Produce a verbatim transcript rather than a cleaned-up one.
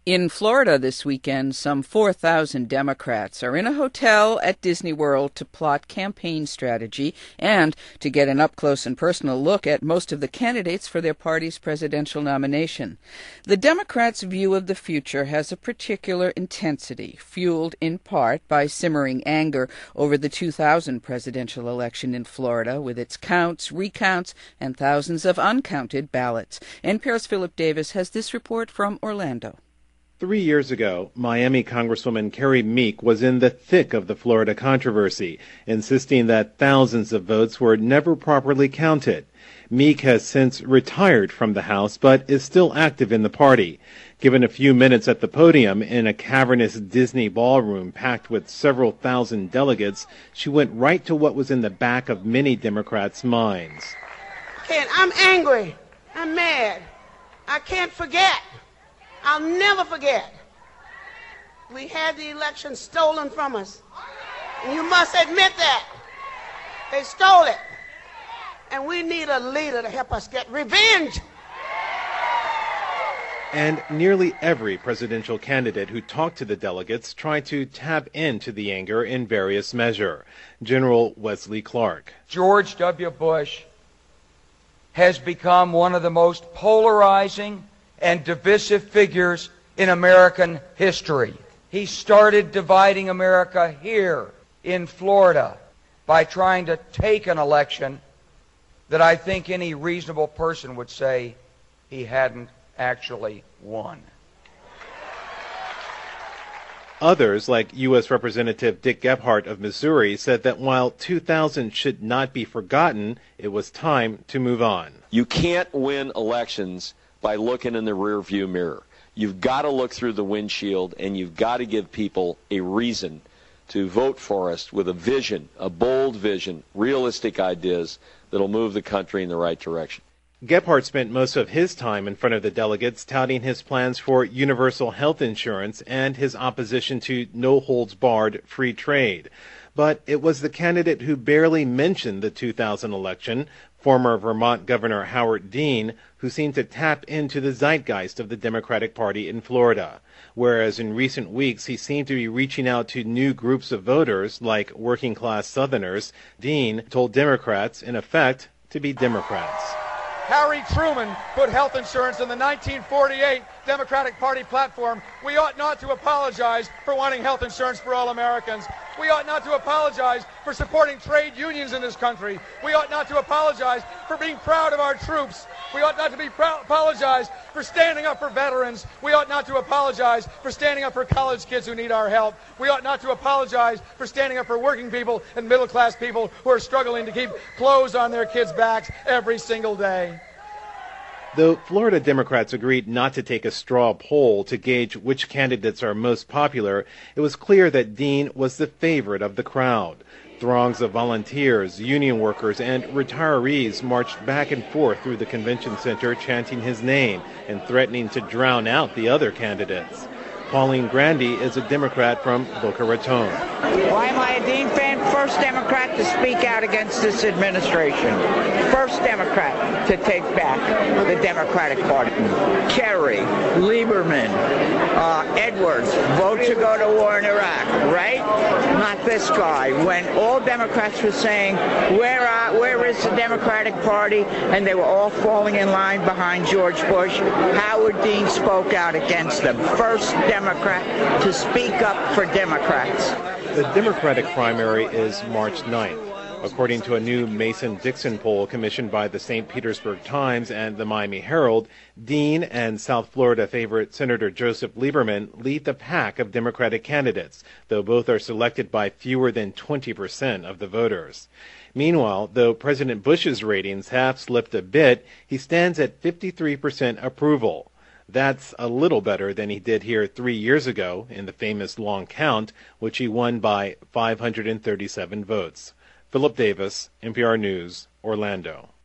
In Florida this weekend, some four thousand Democrats are in a hotel at Disney World to plot campaign strategy and to get an up-close and personal look at most of the candidates for their party's presidential nomination. The Democrats' view of the future has a particular intensity, fueled in part by simmering anger over the two thousand presidential election in Florida, with its counts, recounts, and thousands of uncounted ballots. N P R's Philip Davis has this report from Orlando. Three years ago, Miami Congresswoman Carrie Meek was in the thick of the Florida controversy, insisting that thousands of votes were never properly counted. Meek has since retired from the House, but is still active in the party. Given a few minutes at the podium in a cavernous Disney ballroom packed with several thousand delegates, she went right to what was in the back of many Democrats' minds. And I'm angry. I'm mad. I can't forget. I'll never forget. We had the election stolen from us. And you must admit that. They stole it. And we need a leader to help us get revenge. And nearly every presidential candidate who talked to the delegates tried to tap into the anger in various measures. General Wesley Clark. George W. Bush has become one of the most polarizing and divisive figures in American history. He started dividing America here in Florida by trying to take an election that I think any reasonable person would say he hadn't actually won. Others, like U S Representative Dick Gephardt of Missouri, said that while two thousand should not be forgotten, it was time to move on. You can't win elections by looking in the rearview mirror. You've got to look through the windshield, and you've got to give people a reason to vote for us with a vision, a bold vision, realistic ideas that'll move the country in the right direction. Gephardt spent most of his time in front of the delegates touting his plans for universal health insurance and his opposition to no-holds-barred free trade. But it was the candidate who barely mentioned the two thousand election, former Vermont Governor Howard Dean, who seemed to tap into the zeitgeist of the Democratic Party in Florida. Whereas in recent weeks he seemed to be reaching out to new groups of voters, like working-class Southerners, Dean told Democrats, in effect, to be Democrats. Harry Truman put health insurance in the nineteen forty-eight Democratic Party platform. We ought not to apologize for wanting health insurance for all Americans. We ought not to apologize for supporting trade unions in this country. We ought not to apologize for being proud of our troops. We ought not to be proud, apologize for standing up for veterans. We ought not to apologize for standing up for college kids who need our help. We ought not to apologize for standing up for working people and middle-class people who are struggling to keep clothes on their kids' backs every single day. Though Florida Democrats agreed not to take a straw poll to gauge which candidates are most popular, it was clear that Dean was the favorite of the crowd. Throngs of volunteers, union workers, and retirees marched back and forth through the convention center chanting his name and threatening to drown out the other candidates. Pauline Grandy is a Democrat from Boca Raton. Why am I a Dean fan? First Democrat to speak out against this administration. First Democrat to take back the Democratic Party. Kerry, Lieberman, uh, Edwards, vote to go to war in Iraq, right? Not this guy. When all Democrats were saying, where, are, where is the Democratic Party? And they were all falling in line behind George Bush. Howard Dean spoke out against them. First Democrat to speak up for Democrats. The Democratic primary is March ninth. According to a new Mason-Dixon poll commissioned by the Saint Petersburg Times and the Miami Herald, Dean and South Florida favorite Senator Joseph Lieberman lead the pack of Democratic candidates, though both are selected by fewer than twenty percent of the voters. Meanwhile, though President Bush's ratings have slipped a bit, he stands at fifty-three percent approval. That's a little better than he did here three years ago in the famous long count, which he won by five hundred thirty-seven votes. Philip Davis, N P R News, Orlando.